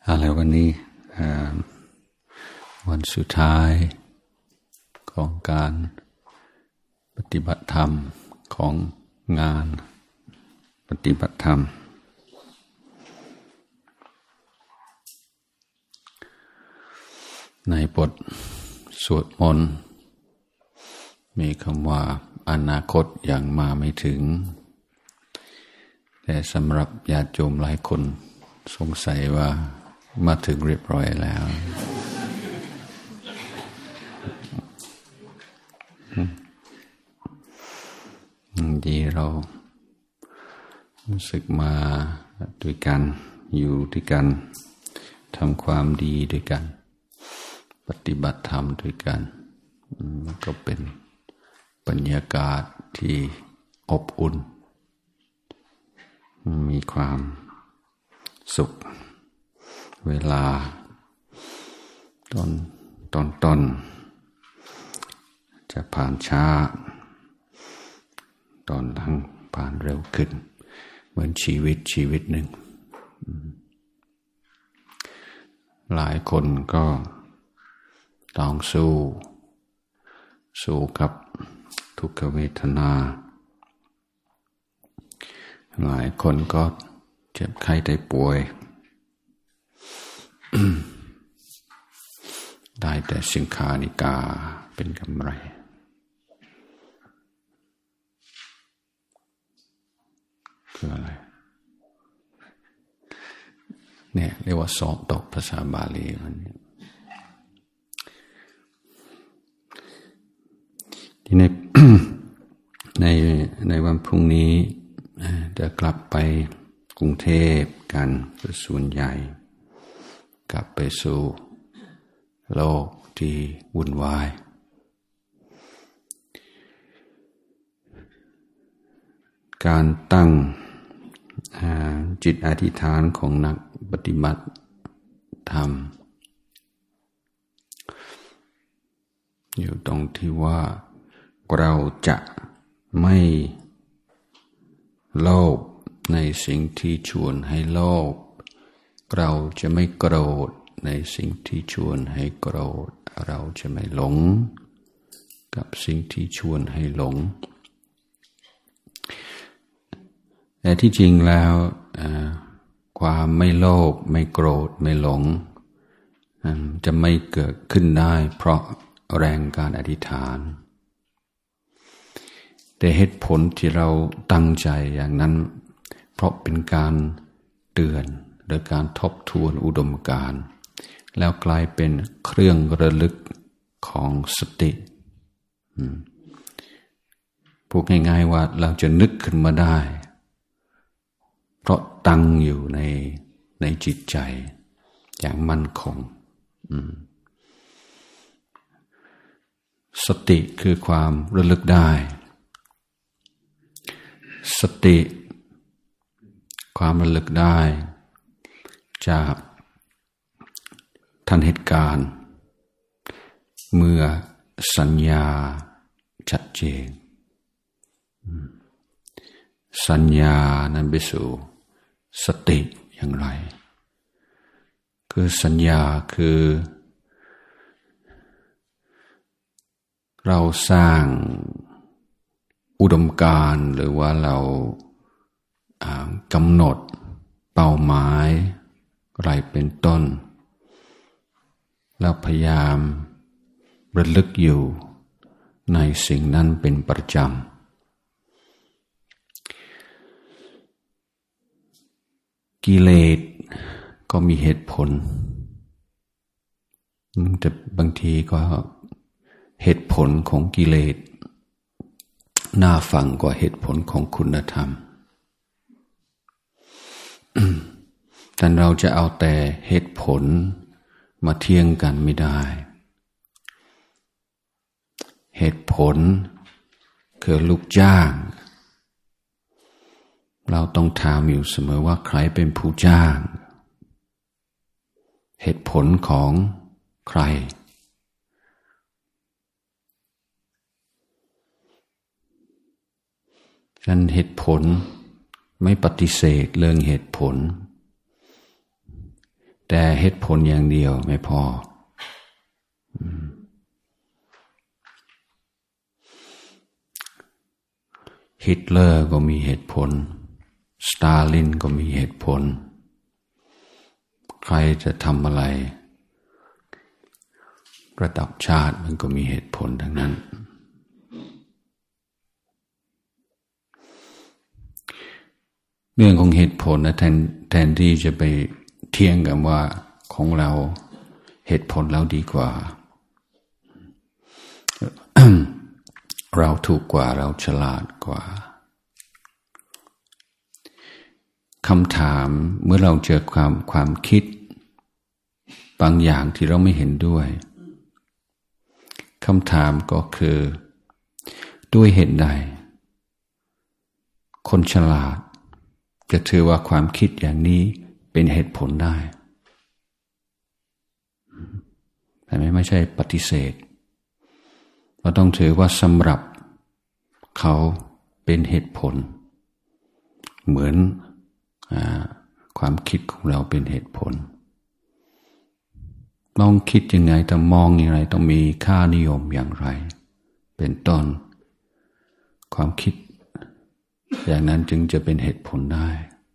แล้ววันนี้วันสุดท้ายของการปฏิบัติธรรมของงานปฏิบัติธรรมในบทสวดมนต์มีคำว่าอนาคตยังมาไม่ถึงแต่สำหรับญาติโยมหลายคนสงสัยว่ามาถึงเรียบร้อยแล้วดีเรารู้สึกมาด้วยกันอยู่ด้วยกันทำความดีด้วยกันปฏิบัติธรรมด้วยกันมันก็เป็นบรรยากาศที่อบอุ่นมีความสุขเวลาต้นจะผ่านช้าตอนหลังผ่านเร็วขึ้นเหมือนชีวิตหนึ่งหลายคนก็ต้องสู้กับทุกขเวทนาหลายคนก็เจ็บไข้ได้ป่วยได้แต่สิงคานิกาเป็นกำไรคืออะไรเนี่ยเรียกว่าสอบตกภาษาบาลีมันที่ในวันพรุ่งนี้จะกลับไปกรุงเทพกันส่วนใหญ่กลับไปสู่โลกที่วุ่นวายการตั้งจิตอธิษฐานของนักปฏิบัติธรรมอยู่ตรงที่ว่าเราจะไม่โลภในสิ่งที่ชวนให้โลภเราจะไม่โกรธในสิ่งที่ชวนให้โกรธเราจะไม่หลงกับสิ่งที่ชวนให้หลงแต่ที่จริงแล้วความไม่โลภไม่โกรธไม่หลงจะไม่เกิดขึ้นได้เพราะแรงการอธิษฐานแต่เหตุผลที่เราตั้งใจอย่างนั้นเพราะเป็นการเตือนโดยการทบทวนอุดมการณ์แล้วกลายเป็นเครื่องระลึกของสติพูดง่ายๆว่าเราจะนึกขึ้นมาได้เพราะตั้งอยู่ในจิตใจอย่างมั่นคงสติคือความระลึกได้สติความระลึกได้จากทันเหตุการณ์เมื่อสัญญาชัดเจนสัญญานั้นไปสู่สติอย่างไรคือสัญญาคือเราสร้างอุดมการณ์หรือว่าเรากำหนดเป้าหมายอะไรเป็นต้นแล้วพยายามระลึกอยู่ในสิ่งนั้นเป็นประจำกิเลสก็มีเหตุผลแต่บางทีก็เหตุผลของกิเลสน่าฟังกว่าเหตุผลของคุณธรรมแต่เราจะเอาแต่เหตุผลมาเทียงกันไม่ได้เหตุผลคือลูกจ้างเราต้องถามอยู่เสมอว่าใครเป็นผู้จ้างเหตุผลของใครฉะนั้นเหตุผลไม่ปฏิเสธเรื่องเหตุผลแต่เหตุผลอย่างเดียวไม่พอฮิตเลอร์ก็มีเหตุผลสตาลินก็มีเหตุผลใครจะทำอะไรระดับชาติมันก็มีเหตุผลทั้งนั้นเรื่องของเหตุผลนะแทนที่จะไปเถียงกันว่าของเราเหตุผลเราดีกว่า เราถูกกว่าเราฉลาดกว่าคำถามเมื่อเราเจอความคิดบางอย่างที่เราไม่เห็นด้วยคำถามก็คือด้วยเหตุใดคนฉลาดจะถือว่าความคิดอย่างนี้เป็นเหตุผลได้แต่ไม่ใช่ปฏิเสธเราต้องถือว่าสำหรับเขาเป็นเหตุผลเหมือนความคิดของเราเป็นเหตุผลมองคิดยังไงต้องมองอย่างไรต้องมีค่านิยมอย่างไรเป็นต้นความคิดอย่างนั้นจึงจะเป็นเหตุผลได้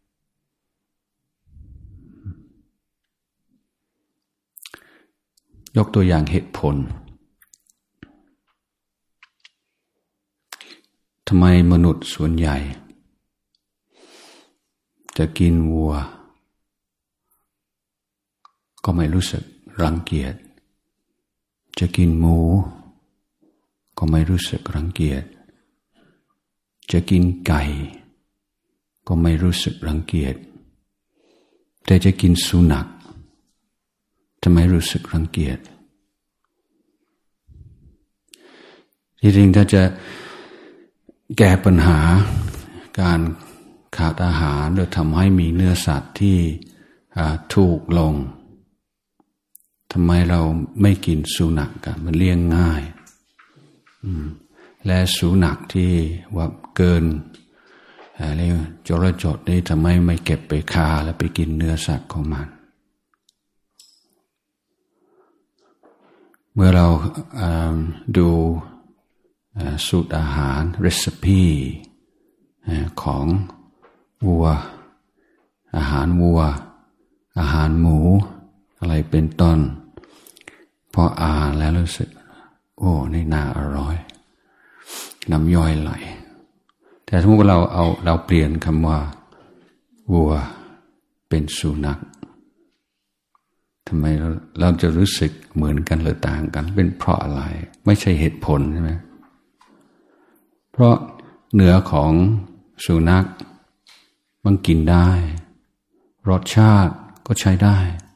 ยกตัวอย่างเหตุผลทำไมมนุษย์ส่วนใหญ่จะกินวัวก็ไม่รู้สึกรังเกียจจะกินหมูก็ไม่รู้สึกรังเกียจจะกินไก่ก็ไม่รู้สึกรังเกียจแต่จะกินสุนัขจะไม่รู้สึกรังเกียจที่จริงถ้าจะแก้ปัญหาการขาดอาหารโดยทำให้มีเนื้อสัตว์ที่ถูกลงทำไมเราไม่กินสุนัขกันมันเลี้ยงง่ายและสุนัขที่ว่าเกินเรียกจรจดนี่ทำไมไม่เก็บไปฆ่าแล้วไปกินเนื้อสัตว์ของมันเมื่อเราดูสูตรอาหารเรซิปีของวัวอาหารวัวอาหารหมูอะไรเป็นต้นพออ่านแล้วรู้สึกโอ้นี่น่าอร่อยน้ำย่อยไหลแต่สมมติว่าเราเปลี่ยนคำว่าวัวเป็นสุนัขทำไมเราจะรู้สึกเหมือนกันหรือต่างกันเป็นเพราะอะไรไม่ใช่เหตุผลใช่ไหมเพราะเนื้อของสุนัขมันกินได้รสชาติก็ใช้ได้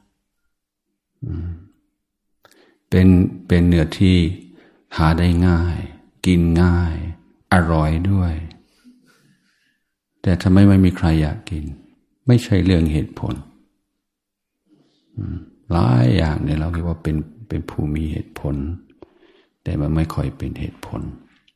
เป็นเนื้อที่หาได้ง่ายกินง่ายอร่อยด้วยแต่ทำไมไม่มีใครอยากกินไม่ใช่เรื่องเหตุผลหลายอย่างเนี่ยเราคิดว่าเป็นผู้มีเหตุผลแต่มันไม่ค่อยเป็นเหตุผล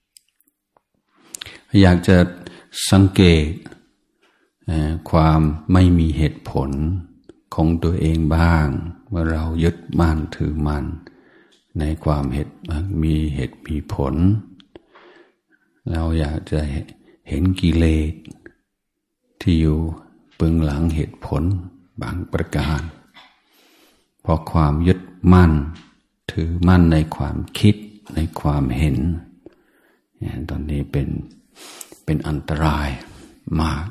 อยากจะสังเกตความไม่มีเหตุผลของตัวเองบ้างว่าเรายึดมั่นถือมั่นในความมีเหตุมีผลเราอยากจะเห็นกิเลสที่อยู่เบื้องหลังเหตุผลบางประการเพราะความยึดมั่นถือมั่นในความคิดในความเห็นตอนนี้เป็นอันตรายมาก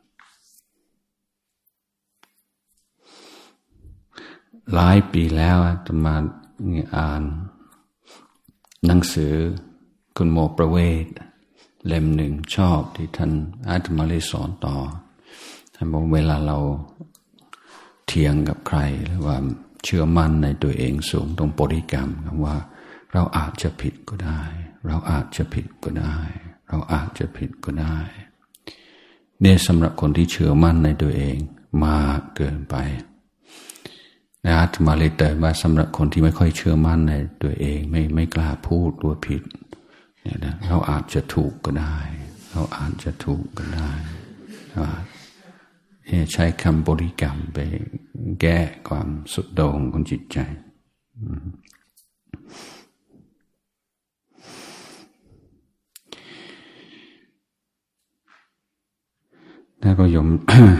หลายปีแล้วอาตมาอ่านหนังสือคุณโมประเวศเล่มหนึ่งชอบที่ท่านอาตมาเลยสอนต่อท่านบอกเวลาเราเถียงกับใครหรือว่าเชื่อมั่นในตัวเองสูงต้องบริกรรมว่าเราอาจจะผิดก็ได้เราอาจจะผิดก็ได้เราอาจจะผิดก็ได้เนี่ยสำหรับคนที่เชื่อมั่นในตัวเองมากเกินไปอาตมาเลยเตือนว่าสำหรับคนที่ไม่ค่อยเชื่อมั่นในตัวเองไม่กล้าพูดว่าผิดเนี่ยนะเราอาจจะถูกก็ได้เราอาจจะถูกก็ได้ใช้คำบริกรรมไปแก้ความสุดโต่งของจิตใจแล้วก็ยม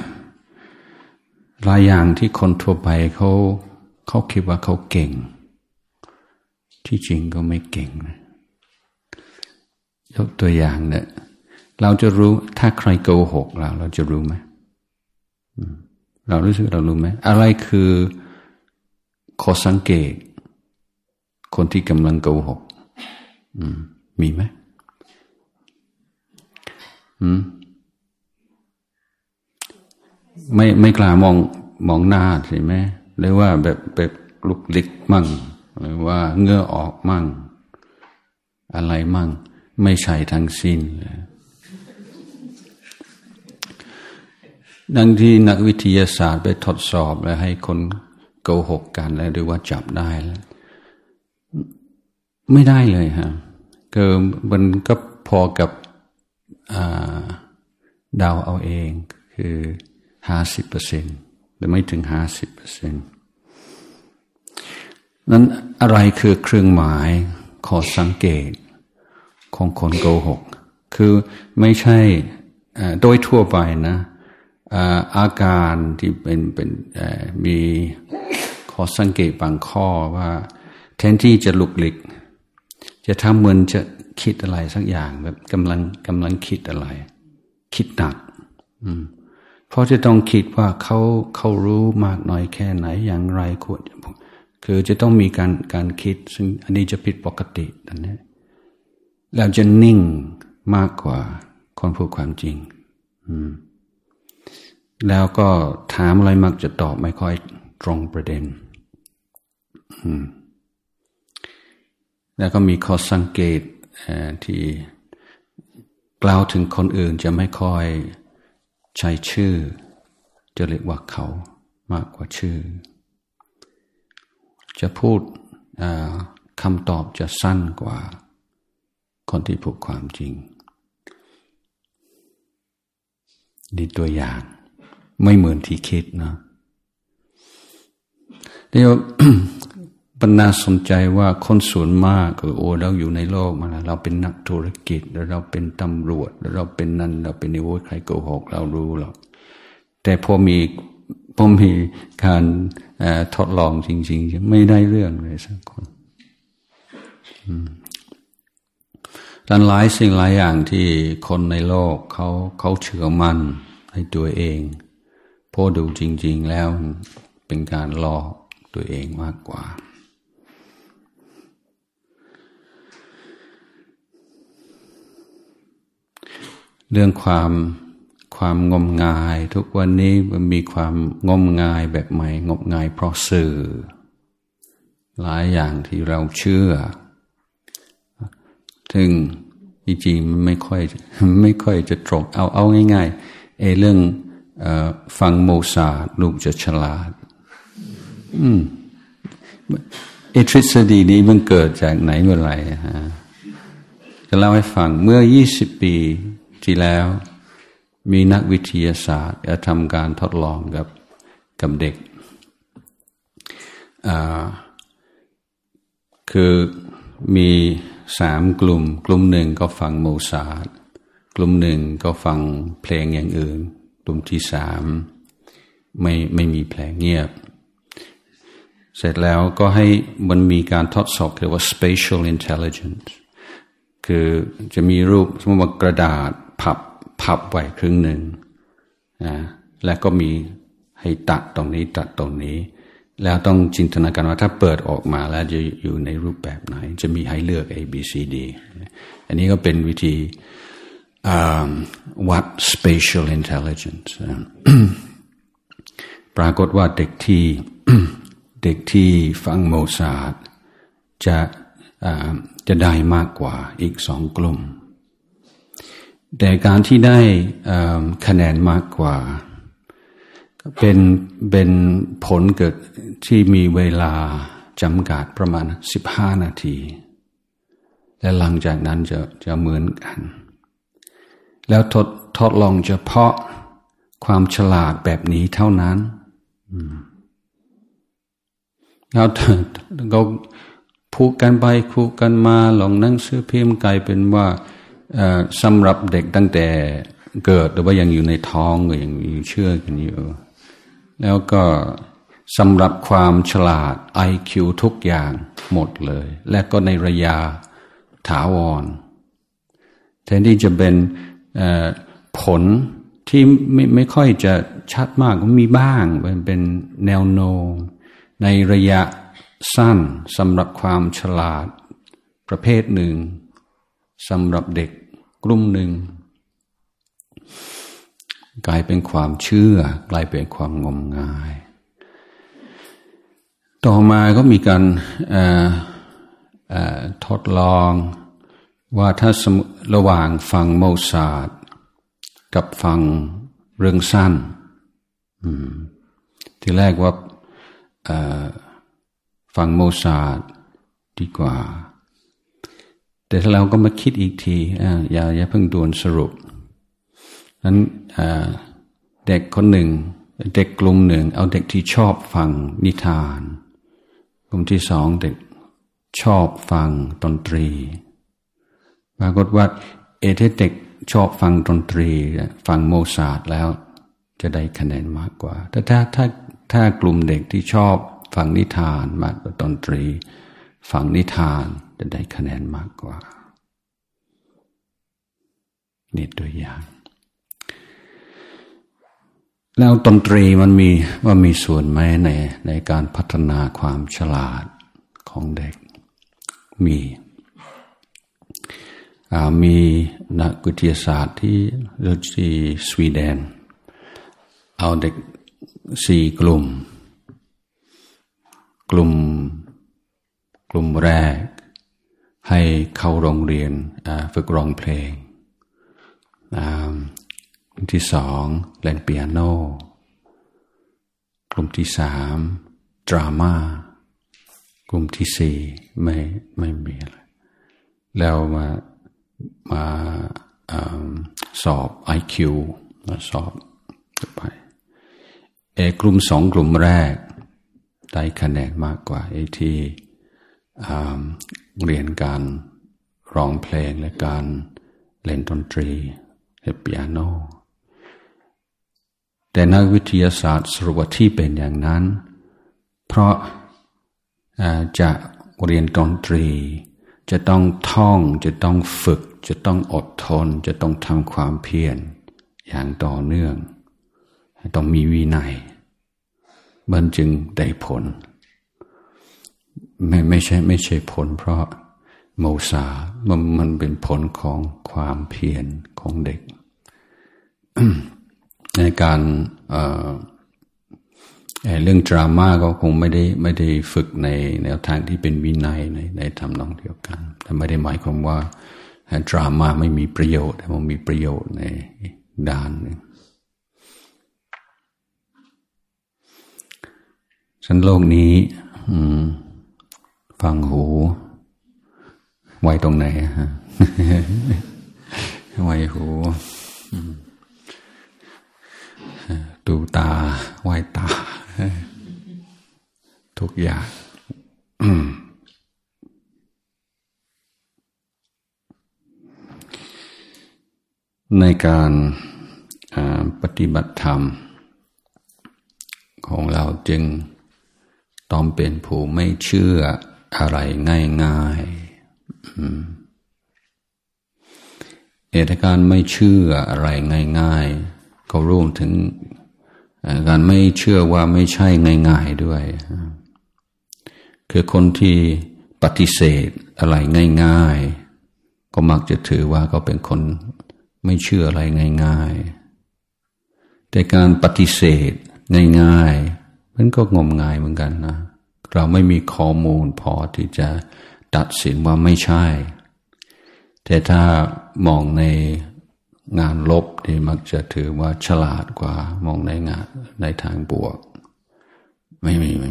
หลายอย่างที่คนทั่วไปเขาคิดว่าเขาเก่งที่จริงก็ไม่เก่งนะยกตัวอย่างเนี่ยเราจะรู้ถ้าใครโกหกเราจะรู้ไหมเรารู้สึกเรารู้ไหมอะไรคือข้อสังเกตคนที่กำลังโกหกมีไหมไม่กล้ามองหน้าใช่ไหมหรือว่าแบบลุกลิกมั่งหรือว่าเหงื่อออกมั่งอะไรมั่งไม่ใช่ทั้งสิ้นดังที่นักวิทยาศาสตร์ไปทดสอบแล้วให้คนโกหกกันแล้วดูว่าจับได้แล้วไม่ได้เลยฮะมันก็พอกับเดาเอาเองคือ50%แต่ไม่ถึง50%นั้นอะไรคือเครื่องหมายข้อสังเกตของคนโกหกคือไม่ใช่โดยทั่วไปนะอาการที่เป็นมีข้อสังเกตบางข้อว่าแทนที่จะลุกลิกจะทำเหมือนจะคิดอะไรสักอย่างแบบกำลังคิดอะไรคิดหนักเพราะจะต้องคิดว่าเขารู้มากน้อยแค่ไหนอย่างไรควรคือจะต้องมีการคิดซึ่งอันนี้จะผิดปกติตอนนี้แล้วจะนิ่งมากกว่าคนพูดความจริงแล้วก็ถามอะไรมักจะตอบไม่ค่อยตรงประเด็นแล้วก็มีข้อสังเกตที่กล่าวถึงคนอื่นจะไม่ค่อยใช้ชื่อจะเรียกว่าเขามากกว่าชื่อจะพูดคำตอบจะสั้นกว่าคนที่พูดความจริงนี่ตัวอย่างไม่เหมือนที่คิดนะเดี๋ยว ปัญญาสนใจว่าคนส่วนมากคือเราอยู่ในโลกมาแล้วเราเป็นนักธุรกิจแล้วเราเป็นตำรวจแล้วเราเป็นนั่นเราเป็นนิวใครโกหกเรารู้หรอกแต่พอมีการทดลองจริงๆไม่ได้เรื่องเลยสักคนหลายสิ่งหลายอย่างที่คนในโลกเขาเชื่อมั่นในตัวเองพอดูจริงๆแล้วเป็นการหลอกตัวเองมากกว่าเรื่องความงมงายทุกวันนี้มันมีความงมงายแบบใหม่งมงายเพราะสื่อหลายอย่างที่เราเชื่อถึงจริงๆมันไม่ค่อยจะตรงเอาง่ายๆเรื่องฟังโมซาร์ทลูกจะฉลาดทฤษฎีนี้มันเกิดจากไหนเมื่อไหร่ฮะจะเล่าให้ฟังเมื่อ20 ปีที่แล้วมีนักวิทยาศาสตร์ทำการทดลองกับเด็กคือมี3 กลุ่มหนึ่งก็ฟังโมซาร์ทกลุ่มหนึ่งก็ฟังเพลงอย่างอื่นกลุ่มที่3ไม่มีเพลงเงียบเสร็จแล้วก็ให้มันมีการทดสอบเรียกว่า spatial intelligence คือจะมีรูปสมมติว่ากระดาษพับไว้ครึ่งหนึ่งแล้วก็มีให้ตัดตรงนี้ตัดตรงนี้แล้วต้องจินตนาการว่าถ้าเปิดออกมาแล้วจะอยู่ในรูปแบบไหนจะมีให้เลือก A B C D อันนี้ก็เป็นวิธีวัด spatial intelligence ปรากฏว่าเด็กที่ฟังโมซาร์ทจะได้มากกว่าอีก2 กลุ่มแต่การที่ได้คะแนนมากกว่าเป็นผลเกิดที่มีเวลาจำกัดประมาณ15 นาทีและหลังจากนั้นจะเหมือนกันแล้วทดลองเฉพาะความฉลาดแบบนี้เท่านั้นแล้วก็พูดกันไปพูดกันมาลงหนังสือพิมพ์กลายเป็นว่าสำหรับเด็กตั้งแต่เกิดหรือว่ายังอยู่ในท้องก็ยังมีเชื่อกันอยู่แล้วก็สำหรับความฉลาด IQ ทุกอย่างหมดเลยและก็ในระยะถาวรแทนที่จะเป็นผลที่ไม่ค่อยจะชัดมากก็มีบ้างเป็นแนวโน้มในระยะสั้นสำหรับความฉลาดประเภทหนึ่งสำหรับเด็กกลุ่มหนึ่งกลายเป็นความเชื่อกลายเป็นความงมงายต่อมาก็มีการทดลองว่าถ้าระหว่างฟังโมซาร์ทกับฟังเรื่องสั้นที่แรกว่าฟังโมซาร์ทดีกว่าแต่เราก็มาคิดอีกทีอย่าเพิ่งด่วนสรุปนั้นเด็กคนหนึ่งเด็กกลุ่มหนึ่งเอาเด็กที่ชอบฟังนิทานกลุ่มที่สองเด็กชอบฟังดนตรีปรากฏว่าถ้าเด็กชอบฟังดนตรีฟังโมซาร์ทแล้วจะได้คะแนนมากกว่าแต่ถ้ากลุ่มเด็กที่ชอบฟังนิทานมากกว่าดนตรีฟังนิทานจะได้คะแนนมากกว่านี่ตัวอย่างแล้วดนตรีมันมีส่วนไหมในการพัฒนาความฉลาดของเด็กมีนักวิทยาศาสตร์ที่สวีเดนเอาเด็ก4 กลุ่มแรกให้เข้าโรงเรียนฝึกร้องเพลงกลุ่มที่2เล่นเปียโนกลุ่มที่3ดราม่ากลุ่มที่4ไม่มีอะไรแล้วมาสอบ IQ มาสอบไปกลุ่ม2 กลุ่มแรกได้คะแนนมากกว่าที่เรียนการร้องเพลงและการเล่นดนตรีเล่นเปียโนแต่นักวิทยาศาสตร์สรุปว่าที่เป็นอย่างนั้นเพราะจะเรียนดนตรีจะต้องท่องจะต้องฝึกจะต้องอดทนจะต้องทำความเพียรอย่างต่อเนื่องต้องมีวินัยมันจึงได้ผลไม่ใช่ผลเพราะโมซามันเป็นผลของความเพียรของเด็ก ในการเรื่องดราม่าก็คงไม่ได้ฝึกในแนวทางที่เป็นวินัยในทำนองเดียวกันแต่ไม่ได้หมายความว่าดราม่าไม่มีประโยชน์แต่มันมีประโยชน์ในด้านหนึ่งฉันโลกนี้ฟังหูไว้ตรงไหนฮะ ไว้หูดูตาไว้ตาทุกอย่างในการปฏิบัติธรรมของเราจึงต้องเป็นผู้ไม่เชื่ออะไรง่ายๆแต่การไม่เชื่ออะไรง่ายๆก็รวมถึงการไม่เชื่อว่าไม่ใช่ง่ายๆด้วยคือคนที่ปฏิเสธอะไรง่ายๆก็มักจะถือว่าเขาเป็นคนไม่เชื่ออะไรง่ายๆแต่การปฏิเสธง่ายๆมันก็งมงายเหมือนกันนะเราไม่มีข้อมูลพอที่จะตัดสินว่าไม่ใช่แต่ถ้ามองในงานลบที่มักจะถือว่าฉลาดกว่ามองในทางบวกไม่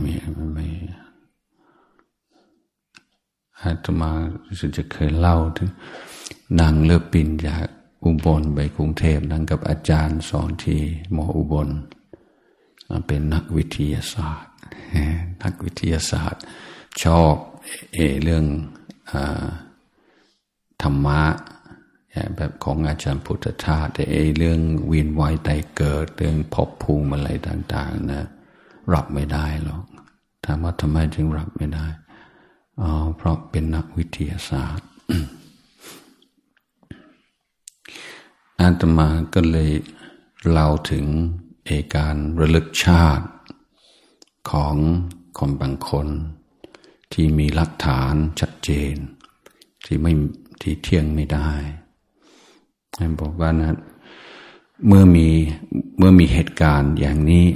อาตมาจะเคยเล่าถึงนางเลือปินจากอุบลไปกรุงเทพนั่งกับอาจารย์สอนที่ม.อุบลเป็นนักวิทยาศาสตร์ทนักวิทยาศาสตร์ชอบเรื่องธรรมะแบบของอาจารย์พุทธทาสแต่เรื่องเวียนว่ายตายเกิดเรื่องภพภูมิอะไรต่างๆนะรับไม่ได้หรอกถามว่าทำไมจึงรับไม่ได้เพราะเป็นนักวิทยาศาสตร์ อาตมาก็เลยเล่าถึงการระลึกชาติของคนบางคนที่มีหลักฐานชัดเจนที่เที่ยงไม่ได้บอกว่านะเมื่อมีเหตุการณ์อย่างนี้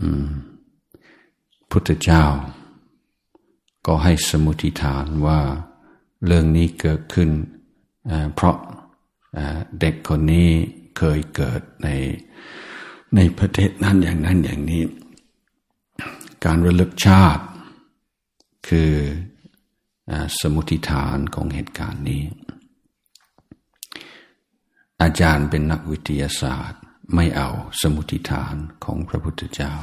พุทธเจ้าก็ให้สมมุติฐานว่าเรื่องนี้เกิดขึ้นเพราะเด็กคนนี้เคยเกิดในประเทศนั้นอย่างนั้นอย่างนี้การระลึกชาติคือสมมุติฐานของเหตุการณ์นี้อาจารย์เป็นนักวิทยาศาสตร์ไม่เอาสมมุติฐานของพระพุทธเจ้า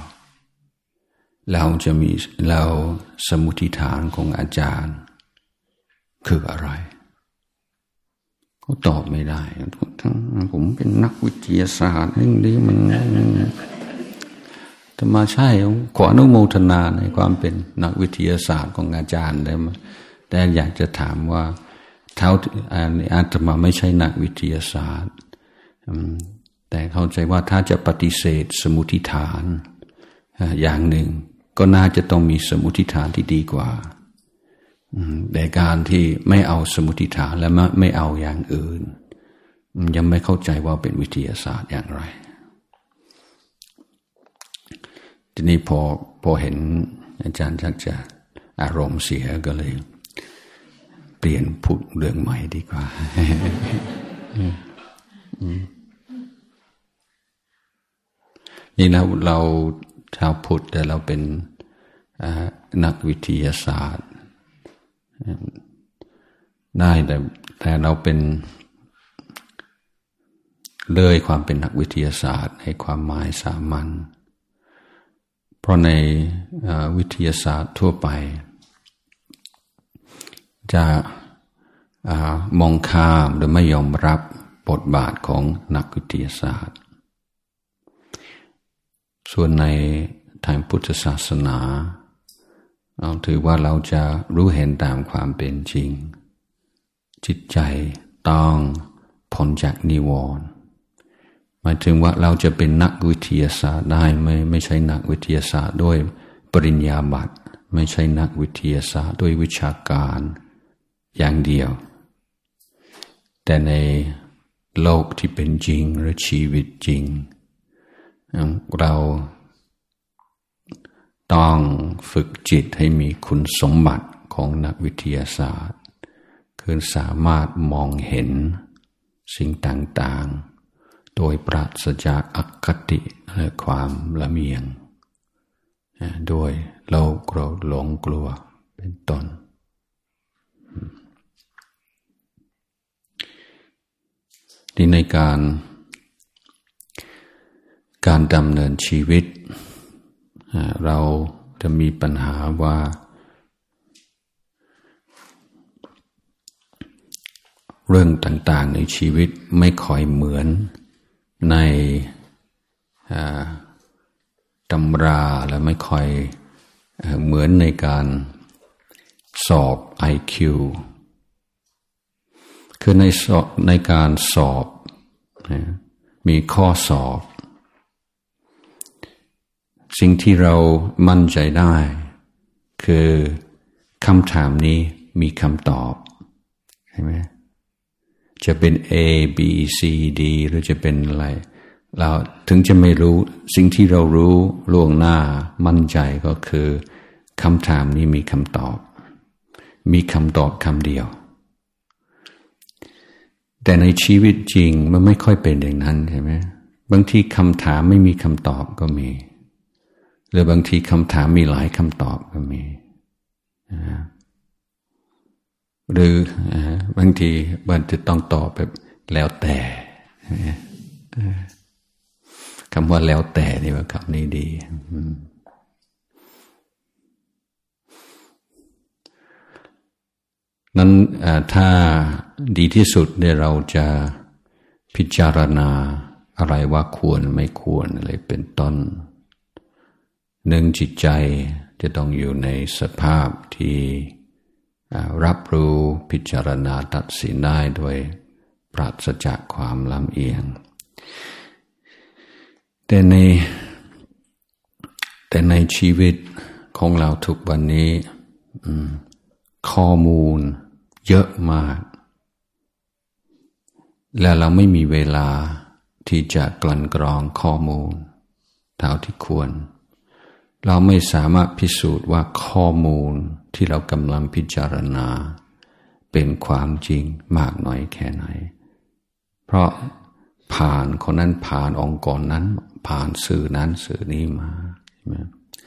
เราสมมุติฐานของอาจารย์คืออะไรก็ตอบไม่ได้ผมเป็นนักวิทยาศาสตร์เรื่องนี้มันธรรมะใช่ขออนุโมทนาในความเป็นนักวิทยาศาสตร์ของอาจารย์แต่อยากจะถามว่าอาตมาไม่ใช่นักวิทยาศาสตร์แต่เข้าใจว่าถ้าจะปฏิเสธสมมุติฐานอย่างหนึ่งก็น่าจะต้องมีสมมุติฐานที่ดีกว่าแต่การที่ไม่เอาสมมุติฐานและไม่เอาอย่างอื่นยังไม่เข้าใจว่าเป็นวิทยาศาสตร์อย่างไรทีนี้พอเห็นอาจารย์ชักจะอารมณ์เสียก็เลยเปลี่ยนพูดเรื่องใหม่ดีกว่า นี่เราชาวพุทธแต่เราเป็นนักวิทยาศาสตร์ได้แต่เราเป็นเลยความเป็นนักวิทยาศาสตร์ให้ความหมายสามัญเพราะในวิทยาศาสตร์ทั่วไปจะมองข้ามหรือไม่ยอมรับบทบาทของนักวิทยาศาสตร์ส่วนในทางพุทธศาสนาเราถือว่าเราจะรู้เห็นตามความเป็นจริงจิตใจต้องพ้นจากนิวรณ์หมายถึงว่าเราจะเป็นนักวิทยาศาสตร์ได้ไม่ใช่นักวิทยาศาสตร์ด้วยปริญญาบัตรไม่ใช่นักวิทยาศาสตร์ด้วยวิชาการอย่างเดียวแต่ในโลกที่เป็นจริงหรือชีวิตจริงเราต้องฝึกจิตให้มีคุณสมบัติของนักวิทยาศาสตร์คือสามารถมองเห็นสิ่งต่างๆโดยปราศจากอคติและความละเมียงโดยโลภโกรธหลงกลัวเป็นต้นที่ในการดำเนินชีวิตเราจะมีปัญหาว่าเรื่องต่างๆในชีวิตไม่ค่อยเหมือนในตำราและไม่ค่อยเหมือนในการสอบ IQ คือในการสอบมีข้อสอบสิ่งที่เรามั่นใจได้คือคำถามนี้มีคำตอบใช่ไหมจะเป็น A B C D หรือจะเป็นอะไรเราถึงจะไม่รู้สิ่งที่เรารู้ล่วงหน้ามั่นใจก็คือคำถามนี้มีคำตอบมีคำตอบคำเดียวแต่ในชีวิตจริงมันไม่ค่อยเป็นอย่างนั้นใช่ไหมบางทีคำถามไม่มีคำตอบก็มีหรือบางทีคำถามมีหลายคำตอบก็มีหรือบางทีมันจะต้องตอบแบบแล้วแต่คำว่าแล้วแต่นี่ว่าคำนี้ดีนั้นถ้าดีที่สุดเนี่ยเราจะพิจารณาอะไรว่าควรไม่ควรอะไรเป็นต้นหนึ่งจิตใจจะต้องอยู่ในสภาพที่รับรู้พิจารณาตัดสินได้โดยปราศจากความลำเอียงแต่ในชีวิตของเราทุกวันนี้ข้อมูลเยอะมากและเราไม่มีเวลาที่จะกลั่นกรองข้อมูลเท่าที่ควรเราไม่สามารถพิสูจน์ว่าข้อมูลที่เรากำลังพิจารณาเป็นความจริงมากน้อยแค่ไหนเพราะผ่านคนนั้นผ่านองค์กรนั้นผ่านสื่อนั้นสื่อนี้มาใช่ไหม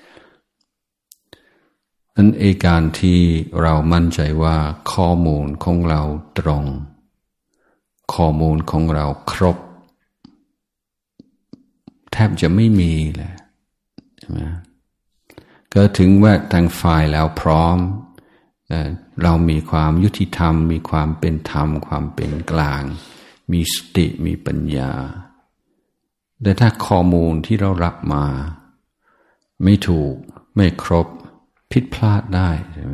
นั้นการที่เรามั่นใจว่าข้อมูลของเราตรงข้อมูลของเราครบแทบจะไม่มีเลยใช่ไหมก็ถึงว่าทางฝ่ายแล้วพร้อมเรามีความยุติธรรมมีความเป็นธรรมความเป็นกลางมีสติมีปัญญาแต่ถ้าข้อมูลที่เรารับมาไม่ถูกไม่ครบผิดพลาดได้ใช่ไหม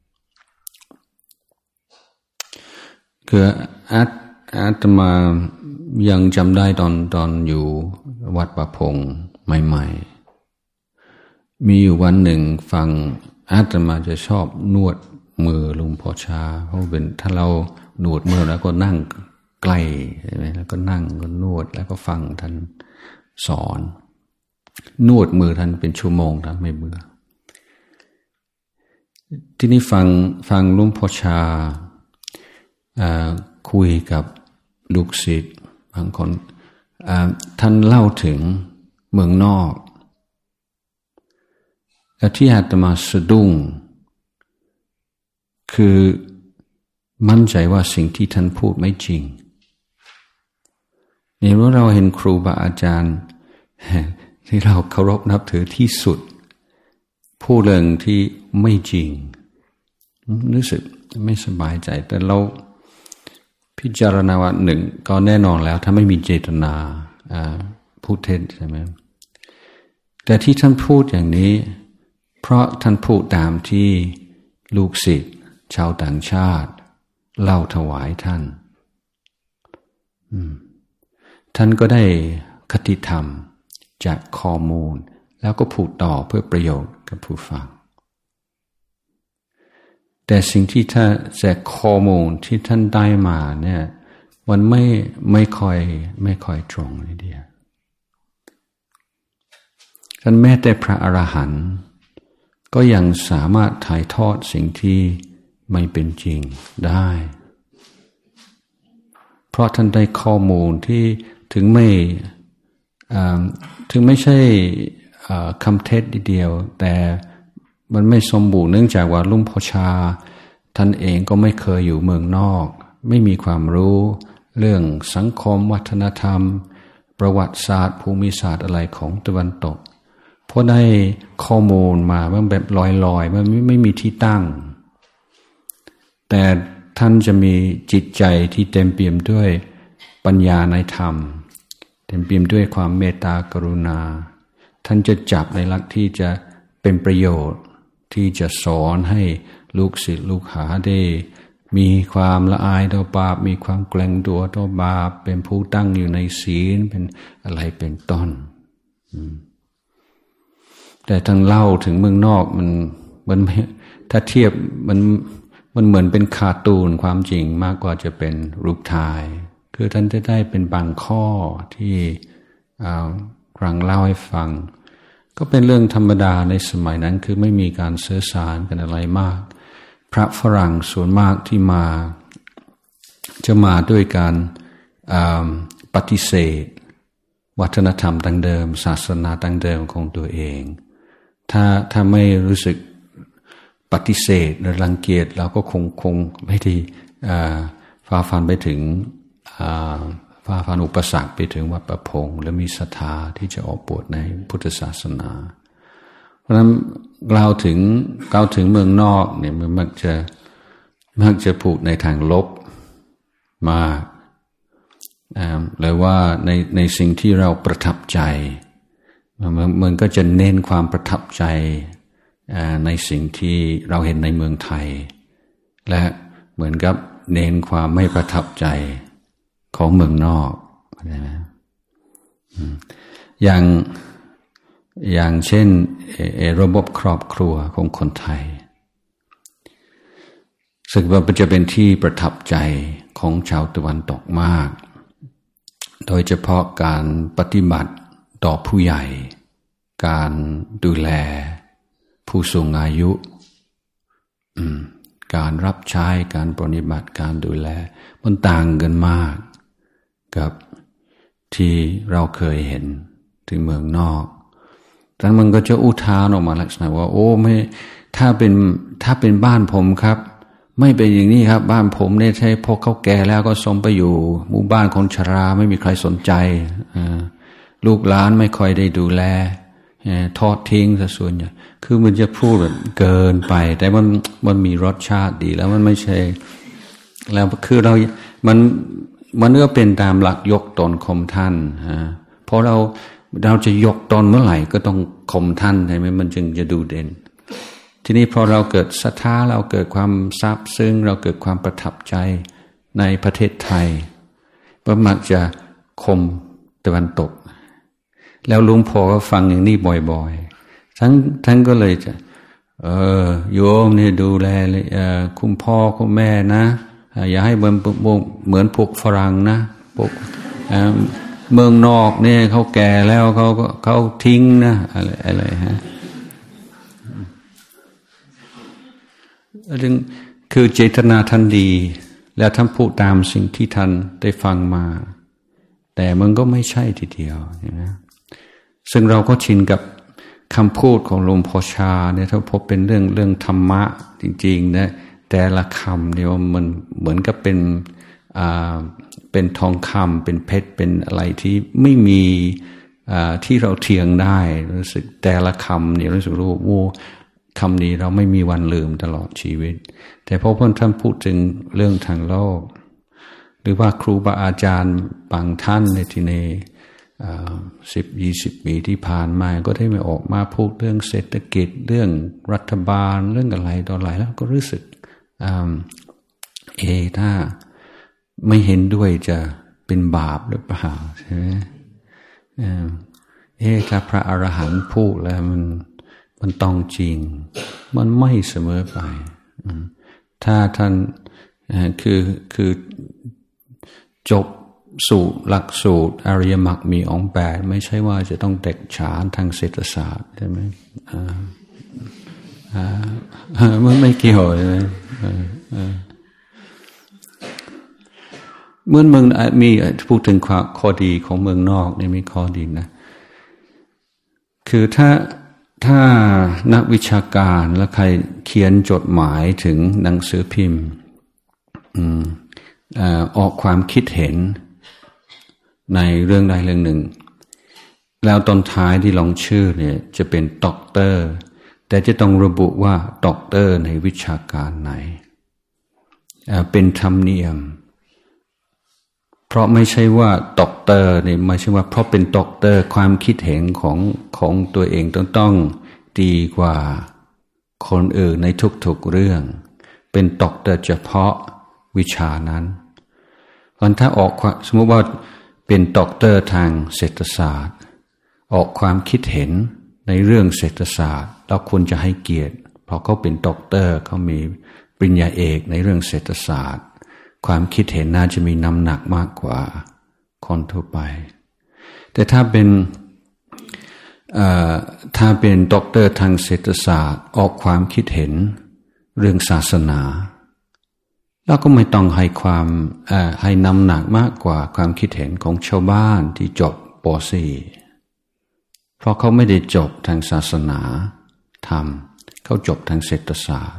คืออาตมายังจำได้ตอนอยู่วัดประพงษ์ใหม่ๆมีอยู่วันหนึ่งฟังอาตมาจะชอบนวดมือหลวงพ่อชาเพราะเป็นถ้าเรานวดมือแล้วก็นั่งใกล้ใช่ไหมแล้วก็นั่งก็นวดแล้วก็ฟังท่านสอนนวดมือท่านเป็นชั่วโมงท่านไม่เบื่อที่นี่ฟังหลวงพ่อชาคุยกับลูกศิษย์บางคนท่านเล่าถึงเมืองนอกและที่อาตมาสะดุ้งคือมั่นใจว่าสิ่งที่ท่านพูดไม่จริงนี่ว่าเราเห็นครูบาอาจารย์ที่เราเคารพนับถือที่สุดพูดเรื่องที่ไม่จริงรู้สึกไม่สบายใจแต่เราพิจารณาว่าหนึ่งก็แน่นอนแล้วถ้าไม่มีเจตนาพูดเท็จใช่ไหมแต่ที่ท่านพูดอย่างนี้เพราะท่านพูดตามที่ลูกศิษย์ชาวต่างชาติเล่าถวายท่านท่านก็ได้คติธรรมจากข้อมูลแล้วก็พูดต่อเพื่อประโยชน์กับผู้ฟังแต่สิ่งที่ท่านจากข้อมูลที่ท่านได้มาเนี่ยมันไม่ค่อยตรงเลยเดียวท่านแม้แต่พระอรหันต์ก็ยังสามารถถ่ายทอดสิ่งที่ไม่เป็นจริงได้เพราะท่านได้ข้อมูลที่ถึงไม่ใช่คำเท็จเดียวแต่มันไม่สมบูรณ์เนื่องจากว่าหลวงพ่อชาท่านเองก็ไม่เคยอยู่เมืองนอกไม่มีความรู้เรื่องสังคมวัฒนธรรมประวัติศาสตร์ภูมิศาสตร์อะไรของตะวันตกเพราะได้ข้อมูลมาแบบลอยๆมันไม่มีที่ตั้งแต่ท่านจะมีจิตใจที่เต็มเปี่ยมด้วยปัญญาในธรรมเต็มเปี่ยมด้วยความเมตตากรุณาท่านจะจับในหลักที่จะเป็นประโยชน์ที่จะสอนให้ลูกศิษย์ลูกหาได้มีความละอายต่อบาปมีความเกรงตัวต่อบาปเป็นผู้ตั้งอยู่ในศีลเป็นอะไรเป็นต้นแต่ทั้งเล่าถึงเมืองนอกมันถ้าเทียบมันเหมือนเป็นคาร์ตูนความจริงมากกว่าจะเป็นรูปถ่ายคือท่านจะได้เป็นบางข้อที่กลางเล่าให้ฟังก็เป็นเรื่องธรรมดาในสมัยนั้นคือไม่มีการสื่อสารกันอะไรมากพระฝรั่งส่วนมากที่จะมาด้วยการปฏิเสธวัฒนธรรมดั้งเดิมศาสนาดั้งเดิมของตัวเองถ้าไม่รู้สึกปฏิเสธหรือรังเกียจเราก็คงไม่ได้ฝ่าฟันไปถึงฝ่าฟันอุปสรรคไปถึงวัดประพงษ์และมีศรัทธาที่จะออกบวชในพุทธศาสนาเพราะฉะนั้นกล่าวถึงเมืองนอกเนี่ยมันมักจะมักจะพูดในทางลบมากเลยว่าในสิ่งที่เราประทับใจมันก็จะเน้นความประทับใจในสิ่งที่เราเห็นในเมืองไทยและเหมือนกับเน้นความไม่ประทับใจของเมืองนอกนะอย่างเช่นระบบครอบครัวของคนไทยซึ่งมันจะเป็นที่ประทับใจของชาวตะวันตกมากโดยเฉพาะการปฏิบัติต่อผู้ใหญ่การดูแลผู้สูงอายุการรับใช้การปฏิบัติการดูแลมันต่างกันมากกับที่เราเคยเห็นที่เมืองนอกดังนั้นมันก็จะอุทานออกมาลักษณะว่าโอ้ไม่ถ้าเป็นบ้านผมครับไม่เป็นอย่างนี้ครับบ้านผมเนี่ยใช่พอเขาแก่แล้วก็ส่งไปอยู่หมู่บ้านคนชราไม่มีใครสนใจลูกหลานไม่ค่อยได้ดูแลทอดทิ้งซะส่วนใหญ่คือมันจะพูดแบบเกินไปแต่มันมีรสชาติดีแล้วมันไม่ใช่แล้วคือมันก็เป็นตามหลักยกตนข่มท่านเพราะเราจะยกตนเมื่อไหร่ก็ต้องข่มท่านใช่ไหมมันจึงจะดูเด่นทีนี้พอเราเกิดศรัทธาเราเกิดความซาบซึ้งเราเกิดความประทับใจในประเทศไทยก็มักจะข่มตะวันตกแล้วหลวงพ่อก็ฟังอย่างนี้บ่อยๆทั้งก็เลยจะโยมเนี่ยดูแลคุณพ่อคุณแม่นะอย่าให้เหมือนพวกฝรั่งนะพวกเมืองนอกเนี่ยเขาแก่แล้วเขาทิ้งนะอะไรฮะคือเจตนาท่านดีแล้วท่านพูดตามสิ่งที่ท่านได้ฟังมาแต่มันก็ไม่ใช่ทีเดียวนะซึ่งเราก็ชินกับคำพูดของหลวงพ่อชาเนี่ยถ้าพบเป็นเรื่องธรรมะจริงๆนะแต่ละคำเนี่ยมันเหมือนกับเป็นทองคำเป็นเพชรเป็นอะไรที่ไม่มีที่เราเทียงได้รู้สึกแต่ละคำเนี่ยรู้สึกรู้ว่าคำนี้เราไม่มีวันลืมตลอดชีวิตแต่พอท่านพูดถึงเรื่องทางโลกหรือว่าครูบาอาจารย์บางท่านในที่ใน10-20 ปีที่ผ่านมาก็ได้มาออกมาพูดเรื่องเศรษฐกิจเรื่องรัฐบาลเรื่องอะไรต่ออะไรแล้วก็รู้สึกถ้าไม่เห็นด้วยจะเป็นบาปหรือเปล่าใช่ไหมถ้าพระอรหันต์พูดแล้วมันต้องจริงมันไม่เสมอไปถ้าท่านคือจบสูตรหลักสูตรอริยมรรคมีองค์8ไม่ใช่ว่าจะต้องเด็กฉานทางเศรษฐศาสตร์ใช่ไหมมันไม่เกี่ยวใช่ไหมเมืองมีพูดถึงข้อดีของเมืองนอกนี่มีข้อดีนะคือถ้านักวิชาการและใครเขียนจดหมายถึงหนังสือพิมพ์ออกความคิดเห็นในเรื่องใดเรื่องหนึ่งแล้วตอนท้ายที่ลงชื่อเนี่ยจะเป็นด็อกเตอร์แต่จะต้องระบุว่าด็อกเตอร์ในวิชาการไหนเป็นธรรมเนียมเพราะไม่ใช่ว่าด็อกเตอร์เนี่ยไม่ใช่ว่าเพราะเป็นด็อกเตอร์ความคิดเห็นของตัวเองต้องดีกว่าคนอื่นในทุกๆเรื่องเป็นด็อกเตอร์เฉพาะวิชานั้นถ้าออกสมมติว่าเป็นด็อกเตอร์ทางเศรษฐศาสตร์ออกความคิดเห็นในเรื่องเศรษฐศาสตร์เราควรจะให้เกียรติเพราะเขาเป็นด็อกเตอร์เขามีปริญญาเอกในเรื่องเศรษฐศาสตร์ความคิดเห็นน่าจะมีน้ำหนักมากกว่าคนทั่วไปแต่ถ้าเป็นด็อกเตอร์ทางเศรษฐศาสตร์ออกความคิดเห็นเรื่องศาสนาแล้วก็ไม่ต้องให้น้ำหนักมากกว่าความคิดเห็นของชาวบ้านที่จบป.4 เพราะเขาไม่ได้จบทางศาสนาธรรมเขาจบทางเศรษฐศาสตร์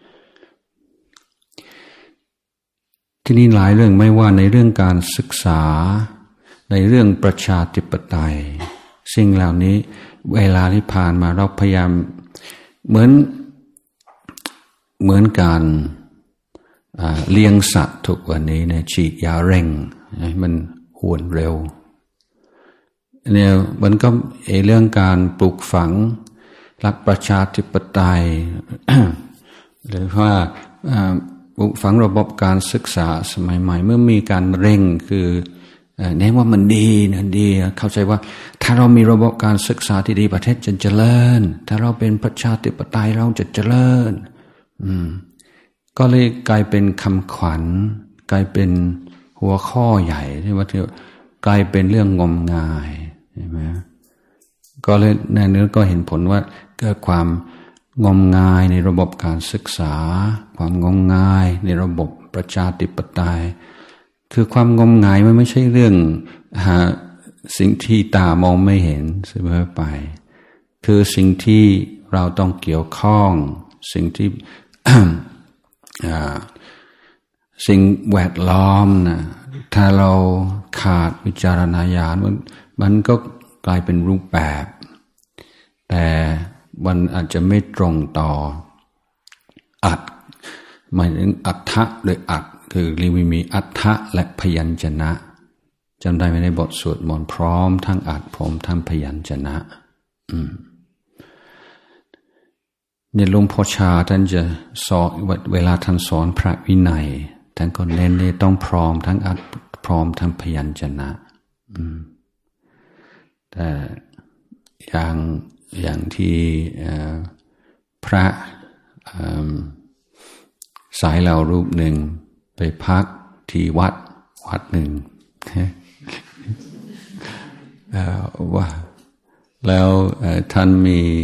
ที่นี่หลายเรื่องไม่ว่าในเรื่องการศึกษาในเรื่องประชาธิปไตยสิ่งเหล่านี้เวลาที่ผ่านมาเราพยายามเหมือนการเลี้ยงสัตว์ทุกวันนี้เนี่ยฉีดยาเร่งให้มันอ้วนเร็วเนี่ยมันก็เรื่องการปลูกฝังหลักประชาธิปไตย หรือว่าปลูกฝังระบบการศึกษาสมัยใหม่เมื่อมีการเร่งคือเน้นว่ามันดีนะดีเข้าใจว่าถ้าเรามีระบบการศึกษาที่ดีประเทศจะเจริญถ้าเราเป็นประชาธิปไตยเราจะเจริญก็เลยกลายเป็นคำขวัญกลายเป็นหัวข้อใหญ่ที่ว่ากลายเป็นเรื่องงมงายใช่ไหมก็เลยในเนื้อก็เห็นผลว่าเกิดความงมงายในระบบการศึกษาความงมงายในระบบประชาธิปไตยคือความงมงายมันไม่ใช่เรื่องสิ่งที่ตามองไม่เห็นเสมอไปคือสิ่งที่เราต้องเกี่ยวข้องสิ่งที่ สิ่งแวดล้อมนะถ้าเราขาดวิจารณญาณมันก็กลายเป็นรูปแบบแต่มันอาจจะไม่ตรงต่ออัตหมายถึงอัฏฐะหรืออัตคือมีอัฏฐะและพยัญชนะจำได้ไหมในบทสวดมนต์พร้อมทั้งอัตถ์พร้อมทั้งพยัญชนะเนี่ยหลวงพ่อชาท่านจะสอนเวลาท่านสอนพระวินัยท่านก็เน้นเนี่ยต้องพร้อมทั้งอัตถ์พร้อมทั้งพยัญชนะแต่อย่างที่พระสายเหล่ารูปหนึ่งไปพักที่วัดหนึ่งว่าแล้วท่าน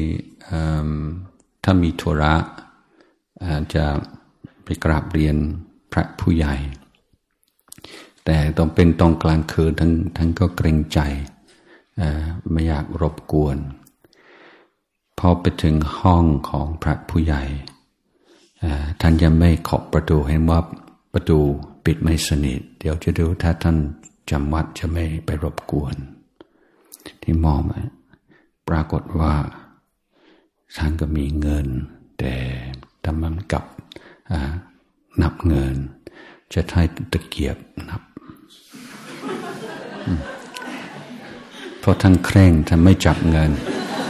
มีธุระจะไปกราบเรียนพระผู้ใหญ่แต่ต้องเป็นตอนกลางคืนทั้งก็เกรงใจไม่อยากรบกวนพอไปถึงห้องของพระผู้ใหญ่ท่านยังไม่เคาะประตูเห็นว่าประตูปิดไม่สนิทเดี๋ยวจะดูถ้าท่านจำวัดจะไม่ไปรบกวนที่มองปรากฏว่าท่านก็มีเงินแต่ทำมันกับนับเงินจะใช้ตะเกียบนับเพราะท่านเคร่งท่านไม่จับเงิน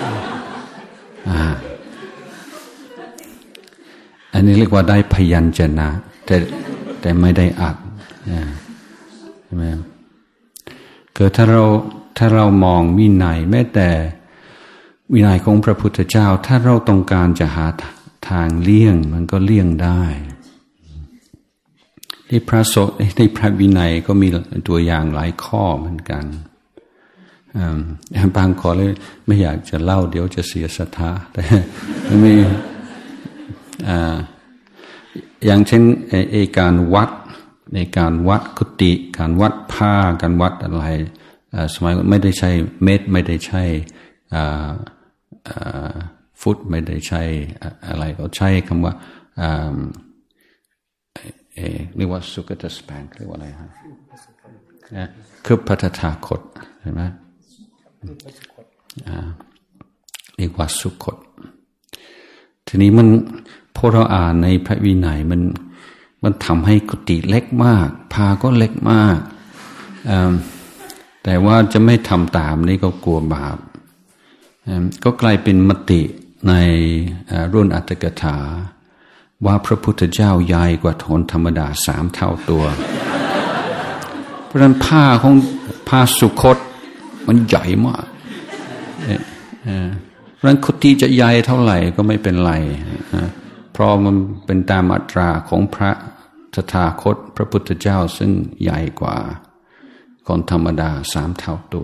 อันนี้เรียกว่าได้พยัญชนะแต่ไม่ได้อัดใช่ไหมคือถ้าเรามองวินัยแม้แต่วินัยของพระพุทธเจ้าถ้าเราต้องการจะหาทางเลี่ยงมันก็เลี่ยงได้ที่พระสงฆ์ในพระวินัยก็มีตัวอย่างหลายข้อเหมือนกันบางข้อเลยไม่อยากจะเล่าเดี๋ยวจะเสียศรัทธาแต่มีอย่างเช่นการวัดในการวัดกุฏิการวัดผ้าการวัดอะไรสมัยไม่ได้ใช้เมตรไม่ได้ใช้ฟุตไม่ได้ใช้อะไรก็ใช้คำว่าเรียกว่าสุกตสแปนเรียกว่าอะไรฮะคือพัทธาคตใช่ไหมเรียกว่าสุคตทีนี้มันพอเราอ่านในพระวินัยมันทำให้กุฏิเล็กมากผ้าก็เล็กมากแต่ว่าจะไม่ทำตามนี่ก็กลัวบาปก็กลายเป็นมติในรุ่นอัตถกถาว่าพระพุทธเจ้าใหญ่กว่าโทนธรรมดา3 เท่าตัวเพราะฉะนั้นผ้าสุคตมันใหญ่มากเพราะฉะนั้นกุฏิจะใหญ่เท่าไหร่ก็ไม่เป็นไรเพราะมันเป็นตามอัตราของพระตถาคตพระพุทธเจ้าซึ่งใหญ่กว่าคนธรรมดา3 เท่าตัว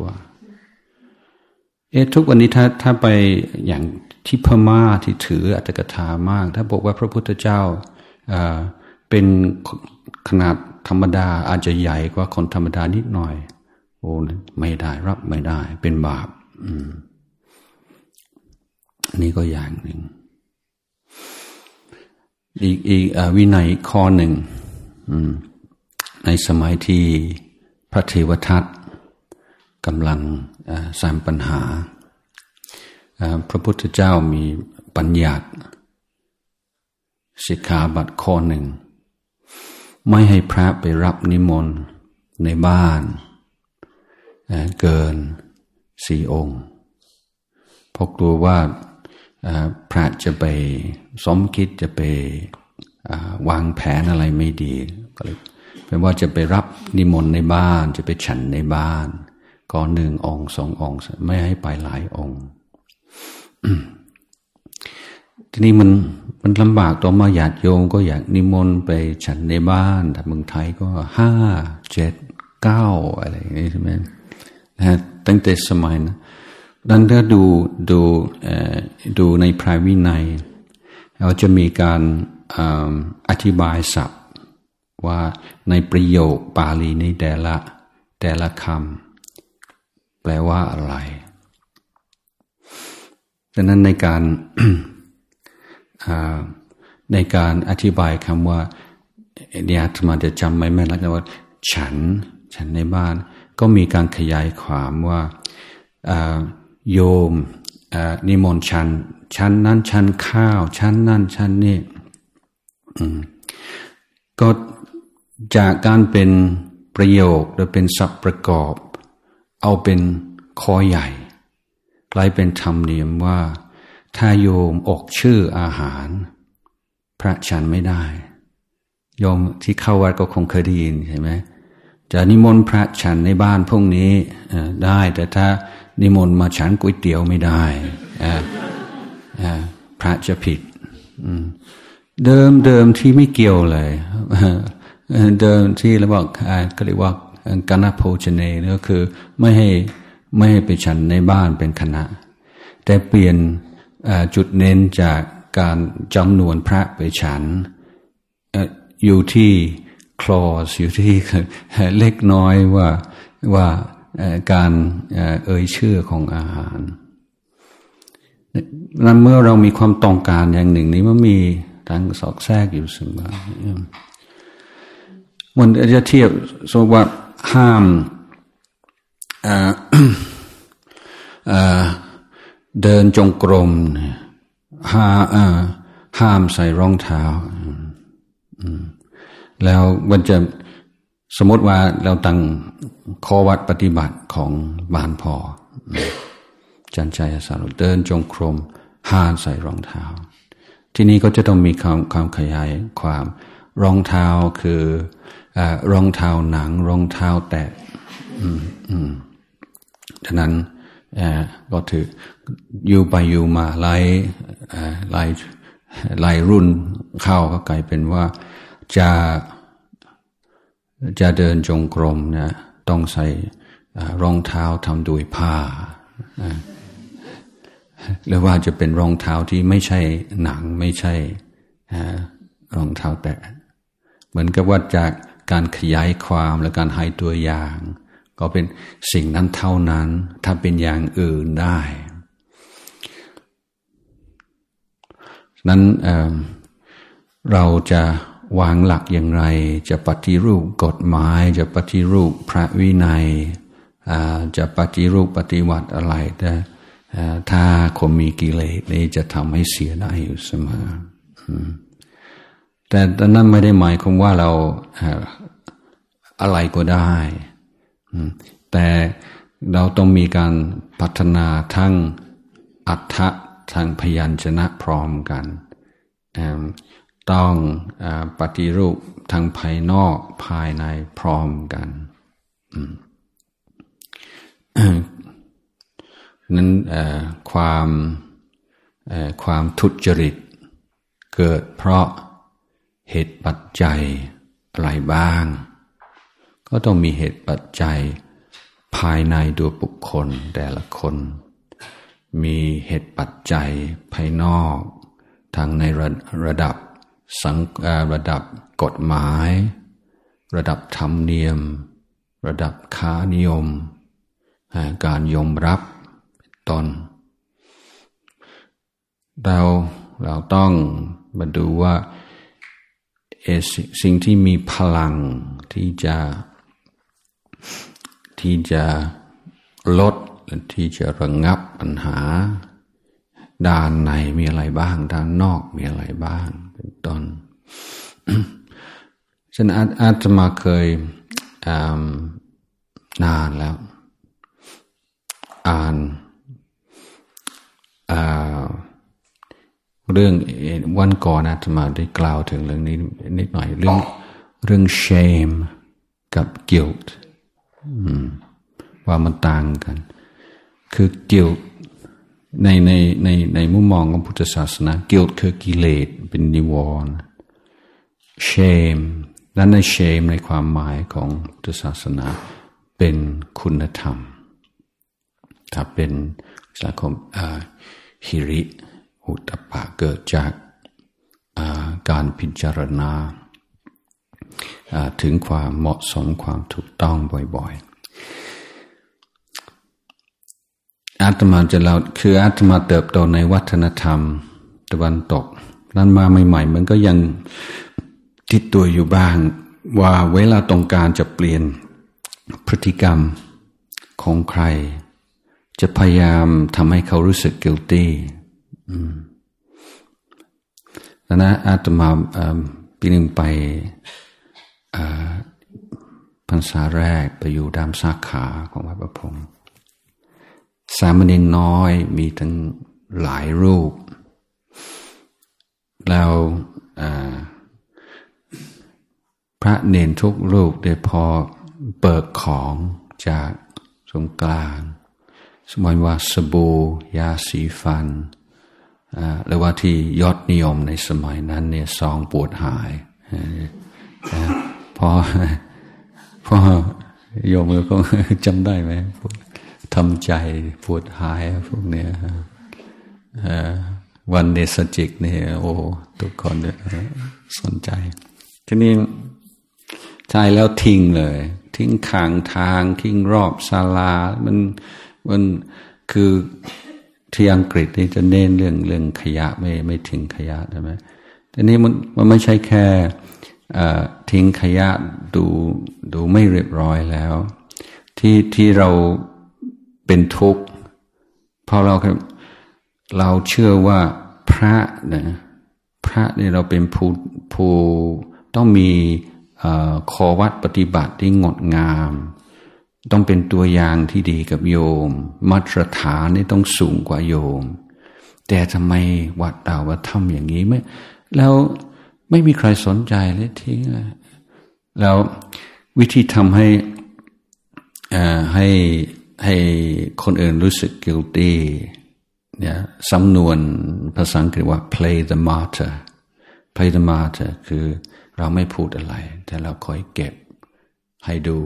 ทุกวันนี้ถ้าไปอย่างที่พม่าที่ถืออัตถกถามากถ้าบอกว่าพระพุทธเจ้าเป็นขนาดธรรมดาอาจจะใหญ่กว่าคนธรรมดานิดหน่อยโอ้ไม่ได้รับไม่ได้เป็นบาปนี่ก็อย่างหนึ่งอีกวินัยข้อหนึ่งในสมัยที่พระเทวทัตกำลังสร้างปัญหาพระพุทธเจ้ามีบัญญัติสิกขาบทข้อหนึ่งไม่ให้พระไปรับนิมนต์ในบ้านเกิน4 องค์เพราะกลัวว่าพระจะไปสมคิดจะไปวางแผนอะไรไม่ดีก็เลยแปลว่าจะไปรับนิมนต์ในบ้านจะไปฉันในบ้านก็1 องค์ 2 องค์ไม่ให้ไปหลายองค์ ทีนี้มันลำบากตัวมาญาติโยมก็อยากนิมนต์ไปฉันในบ้านแต่เมืองไทยก็5 7 9อะไรอย่างนี้ใช่ไหมนะตั้งแต่สมัยนะดังนั้นถ้าดูในพระวินัยเราจะมีการอธิบายศัพท์ว่าในประโยคบาลีในแต่ละคำแปลว่าอะไรดังนั้นในการ ในการอธิบายคำว่าเนี่ยอาตมาจะจำไม่แม่นแล้วกันว่าฉันในบ้านก็มีการขยายความว่าโยมนิมนต์ฉันนั้นฉันข้าวฉันนั่นฉันนี่ก็จากการเป็นประโยคหรือเป็นศัพท์ประกอบเอาเป็นข้อใหญ่กลายเป็นธรรมเนียมว่าถ้าโยมออกชื่ออาหารพระฉันไม่ได้โยมที่เข้าวัดก็คงเคยได้ยินใช่ไหมจะนิมนต์พระฉันในบ้านพวกนี้ได้แต่ถ้านิมนต์มาฉันก๋วยเตี๋ยวไม่ได้พระจะผิดเดิมที่ไม่เกี่ยวเลยเดิมที่เราบอกก็เรียกว่ากณโภชเนก็คือไม่ให้ไปฉันในบ้านเป็นคณะแต่เปลี่ยนจุดเน้นจากการจำนวนพระไปฉันอยู่ที่คลอสอยู่ที่เล็กน้อยว่าการเอ่ยชื่อของอาหารนั้นเมื่อเรามีความต้องการอย่างหนึ่งนี้มันมีทางสอดแทรกอยู่เสมอมันจะเทียบสมมติว่าห้ามเดินจงกรมห้ามใส่รองเท้าแล้วมันจะสมมติว่าเราตั้งข้อวัดปฏิบัติของบ้านพ่อจันชัยสารุเดินจงกรมห้ามใส่รองเท้าที่นี้ก็จะต้องมีความขยายความรองเท้าคือรองเท้าหนังรองเท้าแตะฉะนั้นก็ถืออยู่ไปอยู่มาหลายรุ่นเข้าก็กลายเป็นว่าจะเดินจงกรมนะต้องใส่รองเท้าทำด้วยผ้าหรือว่าจะเป็นรองเท้าที่ไม่ใช่หนังไม่ใช่รองเท้าแตะเหมือนกับว่าจากการขยายความและการให้ตัวอย่างก็เป็นสิ่งนั้นเท่านั้นถ้าเป็นอย่างอื่นได้นั้นเราจะวางหลักอย่างไรจะปฏิรูปกฎหมายจะปฏิรูปพระวินัยจะปฏิรูปปฏิวัติอะไรแต่ถ้าคนมีกิเลสนี่จะทำให้เสียได้อยู่เสมอแต่นั้นไม่ได้หมายความว่าเราอะไรก็ได้แต่เราต้องมีการพัฒนาทั้งอัฏฐะทางพยัญชนะพร้อมกันต้องปฏิรูปทางภายนอกภายในพร้อมกันนั้นความทุจริตเกิดเพราะเหตุปัจจัยอะไรบ้างก็ต้องมีเหตุปัจจัยภายในตัวบุคคลแต่ละคนมีเหตุปัจจัยภายนอกทั้งในระดับกฎหมายระดับธรรมเนียมระดับค่านิยมการยอมรับเป็นต้นเราต้องมาดูว่าสิ่งที่มีพลังที่จะลดที่จะระงับปัญหาด้านในมีอะไรบ้างด้านนอกมีอะไรบ้างเป็นต้นฉะนั้นอาตมาเคยนานแล้วอ่านเรื่องวันก่อนอาตมาได้กล่าวถึงเรื่องนี้นิดหน่อยเรื่อง shame กับ guilt ว่ามันต่างกันคือ guilt ในมุมมองของพุทธศาสนา guilt คือกิเลสเป็นนิวรณ์ shame และใน shame ในความหมายของพุทธศาสนาเป็นคุณธรรมถ้าเป็นสังคมหิริอุตตปะเกิดจากการพิจารณาถึงความเหมาะสมความถูกต้องบ่อยๆอาตมาจะเล่าคืออาตมาเติบโตในวัฒนธรรมตะวันตกนั้นมาใหม่ๆมันก็ยังติดตัวอยู่บ้างว่าเวลาต้องการจะเปลี่ยนพฤติกรรมของใครจะพยายามทำให้เขารู้สึก guilty แล้วนะอาตมาปีหนึ่งไปพรรษาแรกไปอยู่ตามสาขาของวัดประพงษ์สามเณรน้อยมีทั้งหลายรูปแล้วพระเนรทุกรูปได้พอเปิดของจากตรงกลางสมมติว่าสบู่ยาสีฟันหรือว่าที่ยอดนิยมในสมัยนั้นเนี่ยซองปวดหายพอโยมก็จำได้ไหมทำใจปวดหายพวกเนี้ยวันเนสจิกเนี่ยโอ้ทุกคนสนใจทีนี้ใช่แล้วทิ้งเลยทิ้งข้างทางทิ้งรอบศาลามันคือที่อังกฤษนี่จะเน้นเรื่องขยะไม่ทิ้งขยะใช่ไหมแต่นี่มันไม่ใช่แค่ทิ้งขยะดูไม่เรียบร้อยแล้วที่เราเป็นทุกข์เพราะเราเชื่อว่าพระนี่เราเป็นผู้ต้องมีข้อวัดปฏิบัติที่งดงามต้องเป็นตัวอย่างที่ดีกับโยมมาตรฐานนี่ต้องสูงกว่าโยมแต่ทำไมวัดเราว่าทำอย่างนี้ไม่แล้วไม่มีใครสนใจเลยทิ้งแล้ววิธีทำให้คนอื่นรู้สึก guilty เนี่ยสำนวนภาษาอังกฤษว่า play the martyr คือเราไม่พูดอะไรแต่เราคอยเก็บให้ดู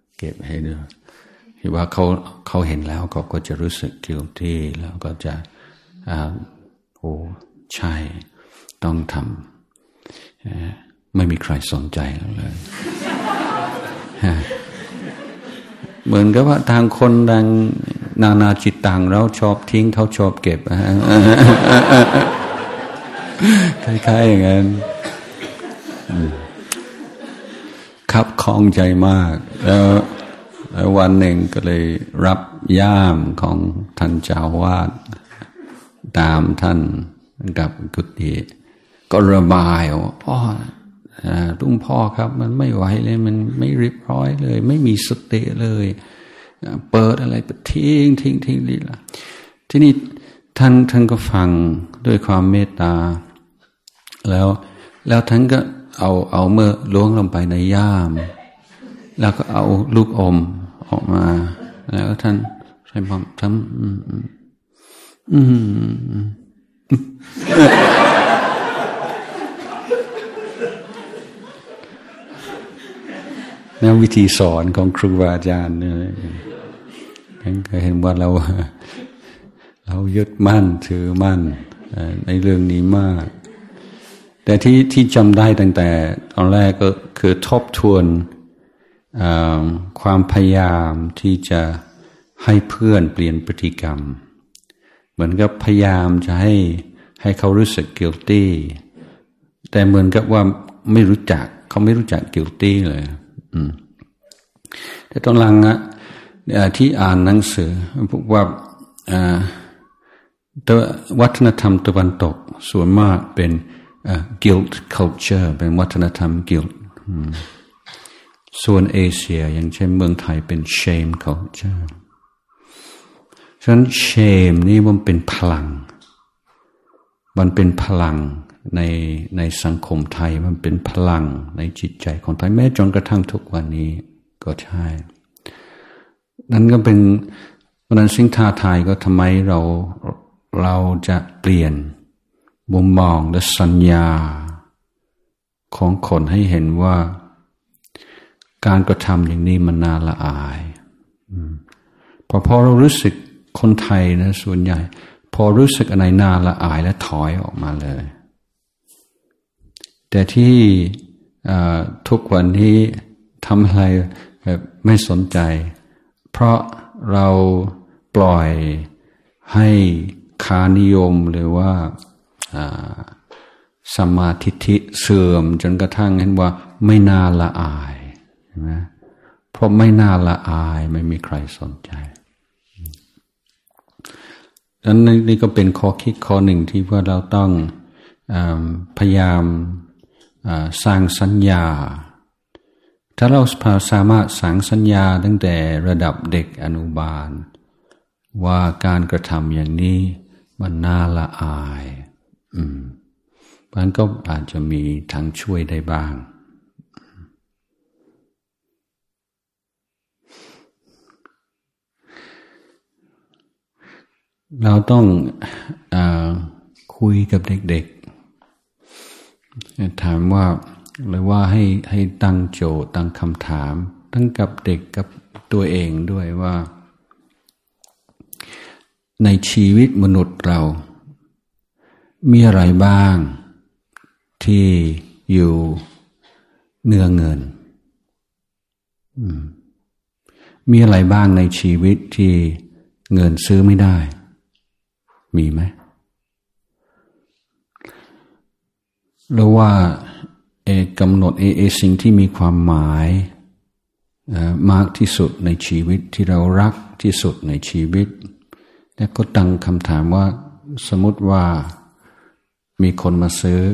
ที่ว่าเขาเห็นแล้วเขาก็จะรู้สึก guilty แล้วก็จะโอ้ใช่ต้องทำไม่มีใครสนใจเลยเหมือนกับว่าทางคนดังนานาจิตตังเราชอบทิ้งเขาชอบเก็บคล้ายๆอย่างนั้นคับคล้องใจมากแล้ววันหนึ่งก็เลยรับย่ามของท่านเจ้าวาดตามท่านกับกุฏิก็ระบายว่าพ่อลุงพ่อครับมันไม่ไหวเลยมันไม่เรียบร้อยเลยไม่มีสติเลยเปิดอะไรไปทิ้งนี่ละที่นี่ท่านก็ฟังด้วยความเมตตาแล้วท่านก็เอาเมื่อล้วงลงไปในย่ามแล้วก็เอาลูกอมออกมาแล้วท่านใช้ความทำนั่นวิธีสอนของครูบาอาจารย์เนี่ยท่านก็เห็นว่าเรายึดมั่นถือมั่นในเรื่องนี้มากแต่ที่จำได้ตั้งแต่ตอนแรกก็คือทบทวนความพยายามที่จะให้เพื่อนเปลี่ยนพฤติกรรมเหมือนกับพยายามจะให้เขารู้สึก guilty แต่เหมือนกับว่าเขาไม่รู้จัก guilty เลยแต่ตอนหลังที่อ่านหนังสือพวกว่าวัฒนธรรมตะวันตกส่วนมากเป็นguilt culture เป็นวัฒนธรรม guilt ส่วนเอเชียอย่างเช่นเมืองไทยเป็น shame culture ฉะนั้น shame นี่มันเป็นพลังในสังคมไทยมันเป็นพลังในจิตใจของไทยแม้จนกระทั่งทุกวันนี้ก็ใช่นั่นก็เป็นวันนั้นสิ่งท้าทายก็ทำไมเราจะเปลี่ยนมุมมองและสัญญาของคนให้เห็นว่าการกระทำอย่างนี้มันน่าละอายพอเรารู้สึกคนไทยนะส่วนใหญ่พอรู้สึกอะไรน่าละอายและถอยออกมาเลยแต่ที่ทุกวันนี้ทำอะไรไม่สนใจเพราะเราปล่อยให้ค่านิยมหรือว่าสัมมาทิฏฐิเสื่อมจนกระทั่งเห็นว่าไม่น่าละอายใช่ไหมเพราะไม่น่าละอายไม่มีใครสนใจดังนั้นนี่ก็เป็นข้อคิดข้อหนึ่งที่ว่าเราต้องพยายามสร้างสัญญาถ้าเราสามารถสร้างสัญญาตั้งแต่ระดับเด็กอนุบาลว่าการกระทำอย่างนี้มันน่าละอายมันก็อาจจะมีทางช่วยได้บ้างเราต้องคุยกับเด็กๆถามว่าหรือว่าให้ตั้งโจทย์ตั้งคำถามทั้งกับเด็กกับตัวเองด้วยว่าในชีวิตมนุษย์เรามีอะไรบ้างที่อยู่เนื้อเงินมีอะไรบ้างในชีวิตที่เงินซื้อไม่ได้มีไหมหรือว่ากำหนดสิ่งที่มีความหมายมากที่สุดในชีวิตที่เรารักที่สุดในชีวิตแล้วก็ตั้งคำถามว่าสมมติว่ามีคนมาซื้อ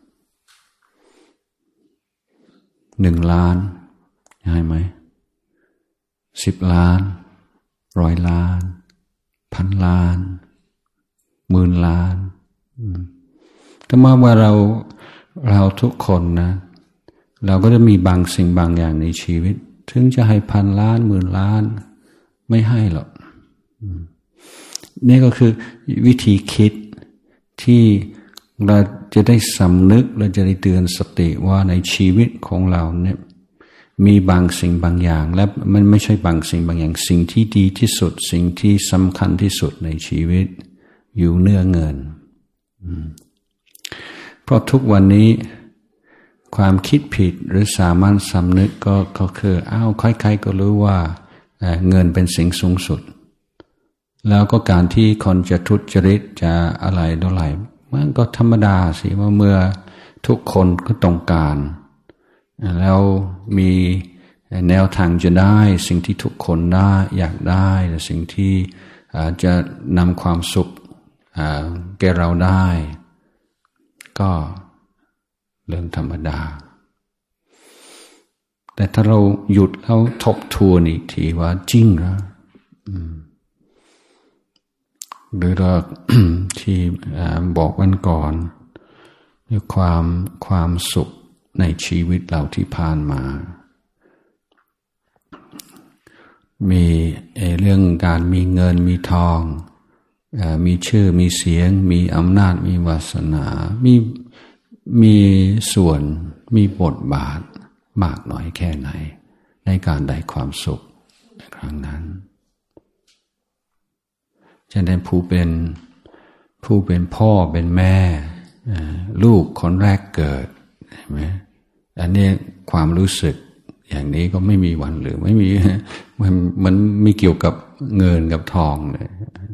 1 ล้านให้ไหม10 ล้าน100 ล้าน1,000 ล้าน10,000 ล้านแต่ว่าเราทุกคนนะเราก็จะมีบางสิ่งบางอย่างในชีวิตถึงจะให้1,000 ล้าน10,000 ล้านไม่ให้หรอกนี่ก็คือวิธีคิดที่เราจะได้สำนึกเราจะได้เตือนสติว่าในชีวิตของเราเนี่ยมีบางสิ่งบางอย่างและมันไม่ใช่บางสิ่งบางอย่างสิ่งที่ดีที่สุดสิ่งที่สำคัญที่สุดในชีวิตอยู่เนื้อเงินเพราะทุกวันนี้ความคิดผิดหรือสามัญสำนึกก็คือใครๆก็รู้ว่าเงินเป็นสิ่งสูงสุดแล้วก็การที่คนจะทุจริตจะอะไรต่ออะไรมันก็ธรรมดาสิว่าเมื่อทุกคนก็ต้องการแล้วมีแนวทางจะได้สิ่งที่ทุกคนได้อยากได้และสิ่งที่จะนำความสุขแก่เราได้ก็เรื่องธรรมดาแต่ถ้าเราหยุดแล้วทบทวนอีกทีว่าจริงเหรอหรือเรา ที่บอกวันก่อนความสุขในชีวิตเราที่ผ่านมามีเรื่องการมีเงินมีทองมีชื่อมีเสียงมีอำนาจมีวาสนามีส่วนมีบทบาทมากน้อยแค่ไหนในการได้ความสุขในครั้งนั้นฉะนั้นผู้เป็นพ่อเป็นแม่ลูกคนแรกเกิดใช่ไหมอันนี้ความรู้สึกอย่างนี้ก็ไม่มีวันหรือไม่มีมันไม่เกี่ยวกับเงินกับทองเลย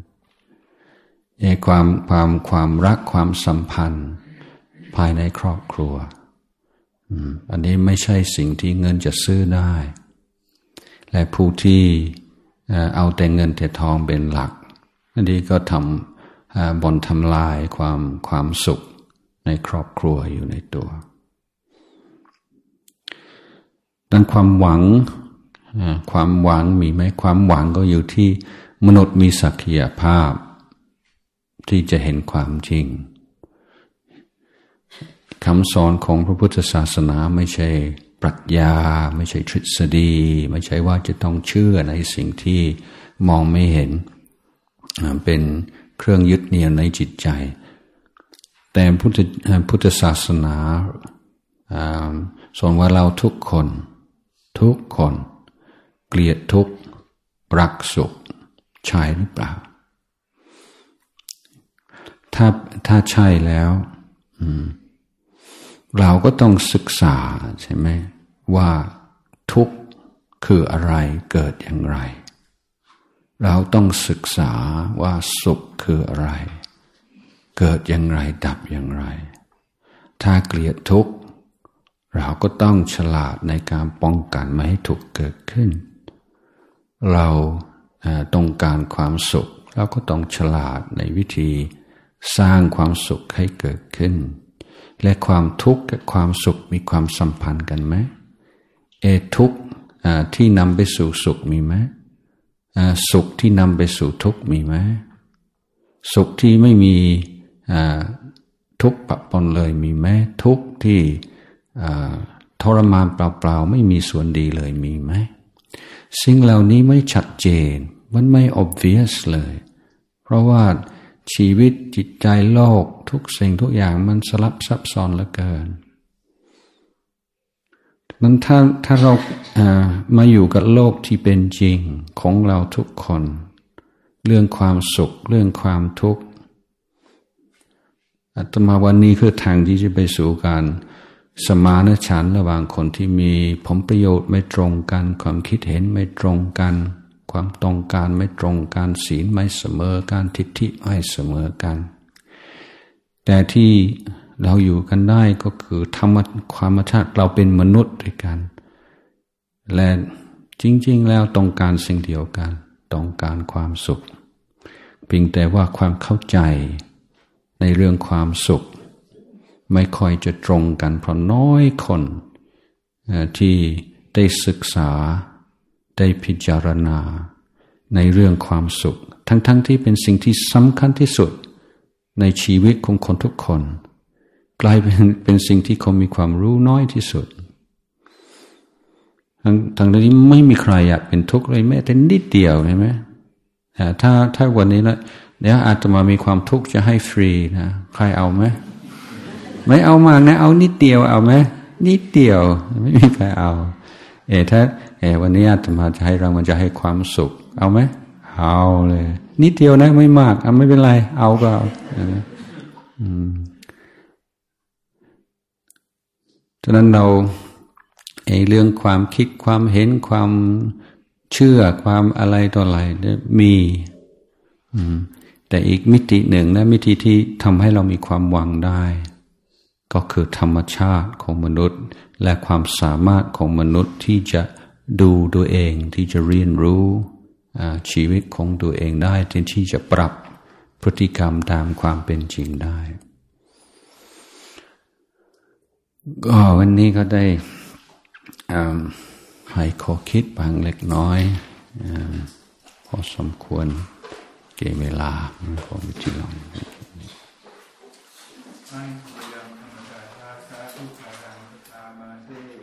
ความรักความสัมพันธ์ภายในครอบครัวอันนี้ไม่ใช่สิ่งที่เงินจะซื้อได้และผู้ที่เอาแต่เงินแต่ทองเป็นหลักอันนี้ก็บ่อนทำลายความสุขในครอบครัวอยู่ในตัวนั้นความหวังมีไหมความหวังก็อยู่ที่มนุษย์มีศักยภาพที่จะเห็นความจริงคำสอนของพระพุทธศาสนาไม่ใช่ปรัชญาไม่ใช่ทฤษฎีไม่ใช่ว่าจะต้องเชื่อในสิ่งที่มองไม่เห็นเป็นเครื่องยึดเหนี่ยวในจิตใจแต่พุทธศาสนาสอนว่าเราทุกคนเกลียดทุกข์รักสุขใช่หรือเปล่าถ้าใช่แล้วเราก็ต้องศึกษาใช่ไหมว่าทุกข์คืออะไรเกิดอย่างไรเราต้องศึกษาว่าสุขคืออะไรเกิดอย่างไรดับอย่างไรถ้าเกลียดทุกข์เราก็ต้องฉลาดในการป้องกันไม่ให้ทุกข์เกิดขึ้นเราต้องการความสุขเราก็ต้องฉลาดในวิธีสร้างความสุขให้เกิดขึ้นและความทุกข์กับความสุขมีความสัมพันธ์กันไหมทุกข์ที่นำไปสู่สุขมีไหมสุขที่นำไปสู่ทุกข์มีไหมสุขที่ไม่มีทุกข์ปะปนเลยมีไหมทุกข์ที่ทรมานเปล่าๆไม่มีส่วนดีเลยมีไหมสิ่งเหล่านี้ไม่ชัดเจนมันไม่ obvious เลยเพราะว่าชีวิตจิตใจโลกทุกสิ่งทุกอย่างมันสลับซับซ้อนเหลือเกินนั้นถ้าเรามาอยู่กับโลกที่เป็นจริงของเราทุกคนเรื่องความสุขเรื่องความทุกข์อาตมาวันนี้คือทางที่จะไปสู่การสมานฉันท์ระหว่างคนที่มีผลประโยชน์ไม่ตรงกันความคิดเห็นไม่ตรงกันความต้องการไม่ตรงกันศีลไม่เสมอกันทิฏฐิไม่เสมอกันแต่ที่เราอยู่กันได้ก็คือความธรรมชาติเราเป็นมนุษย์ด้วยกันและจริงๆแล้วต้องการสิ่งเดียวกันต้องการความสุขเพียงแต่ว่าความเข้าใจในเรื่องความสุขไม่ค่อยจะตรงกันเพราะน้อยคนที่ได้ศึกษาได้พิจารณาในเรื่องความสุขทั้งที่เป็นสิ่งที่สำคัญที่สุดในชีวิตของคนทุกคนกลายเป็นสิ่งที่เขามีความรู้น้อยที่สุดทั้งที่ไม่มีใครอยากเป็นทุกข์เลยแม้แต่นิดเดียวใช่ไหมถ้าวันนี้แล้วเดี๋ยวอาตมามีความทุกข์จะให้ฟรีนะใครเอาไหมไม่เอามากนะเอานิดเดียวเอาไหมนิดเดียวไม่มีใครเอาถ้าวันนี้อาตมาจะให้รางวัลจะให้ความสุขเอาไหมเอาเลยนิดเดียวนะไม่มากไม่เป็นไรเอาก็เอาฉะนั้นเราเรื่องความคิดความเห็นความเชื่อความอะไรต่ออะไรมีแต่อีกมิติหนึ่งนะมิติที่ทำให้เรามีความหวังได้ก็คือธรรมชาติของมนุษย์และความสามารถของมนุษย์ที่จะดูตัวเองที่จะเรียนรู้ชีวิตของตัวเองได้ที่จะปรับพฤติกรรมตามความเป็นจริงได้ก็วันนี้ก็ได้ให้ข้อคิดบางเล็กน้อยพอสมควรเก็บเวลาพอมีที่ลอง